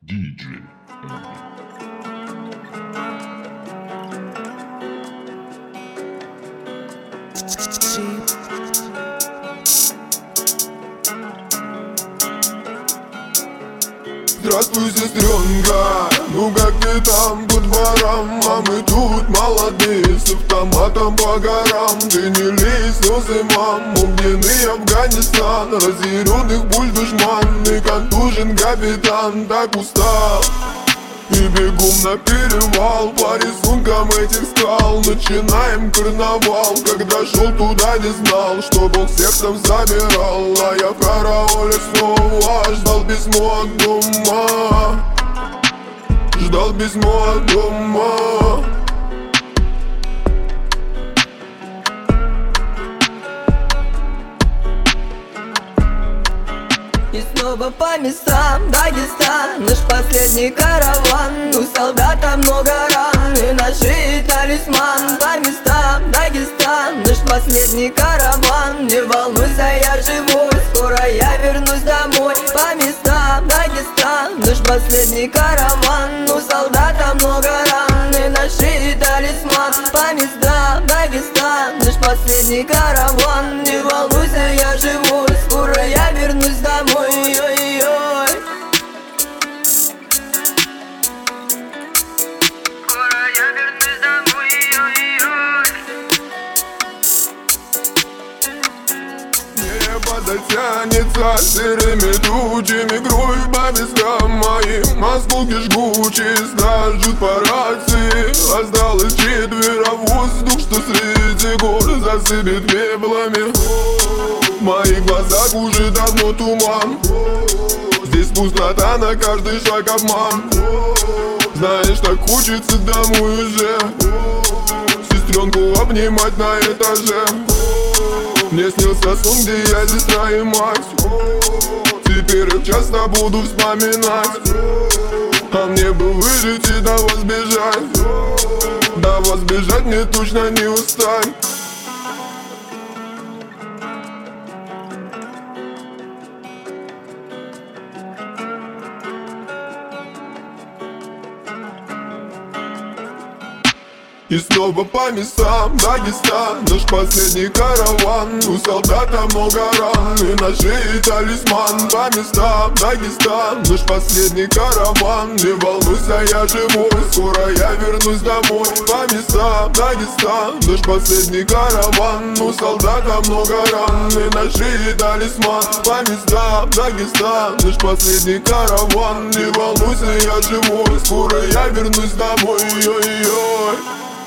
DJ. Здравствуй, сестренка, ну как ты там по дворам? А мы тут молодые, с автоматом по горам. Ты не лей слезы, мам, огненный Афганистан, разъяренных пуль душман и контужен капитан. Так устал и бегом на перевал по рисункам этих скал. Начинаем карнавал, когда шел туда не знал, что Бог всех там забирал. А я в карауле снова ждал письмо от дома, ждал письмо от дома. И снова по местам Дагестан, наш последний караван. У солдата много ран и на шее талисман. По местам Дагестан, наш последний караван. Не волнуйся, я живой, скоро я вернусь домой. По местам Дагестан, наш последний караван. У солдата много ран и на шее талисман. По местам Дагестан, наш последний караван. Не волнуйся, я живой, скоро я вернусь домой. Ой-ой-ой. Скоро я вернусь домой. Ой-ой-ой. Небо дотянется серыми тучами, кровь по местам моим, осколки жгучие скажут по рации. Осталось четверо, воздух, что среди гор засыпет пеплами. В моих глазах уже давно туман, здесь пустота, на каждый шаг обман. Знаешь, так хочется домой уже, сестренку обнимать на этаже. Мне снился сон, где я сестра и мать, теперь их часто буду вспоминать. А мне бы выжить и до вас бежать, до вас бежать мне точно не устать. И снова по местам Дагестан, наш последний караван. У солдата много ран и на шее талисман. По местам Дагестан, наш последний караван. Не волнуйся, я живой, скоро я вернусь домой. По местам Дагестан, наш последний караван. У солдата много ран и на шее талисман. По местам Дагестан, наш последний караван. Не волнуйся, я живой, скоро я вернусь домой. Ой-ой-ой.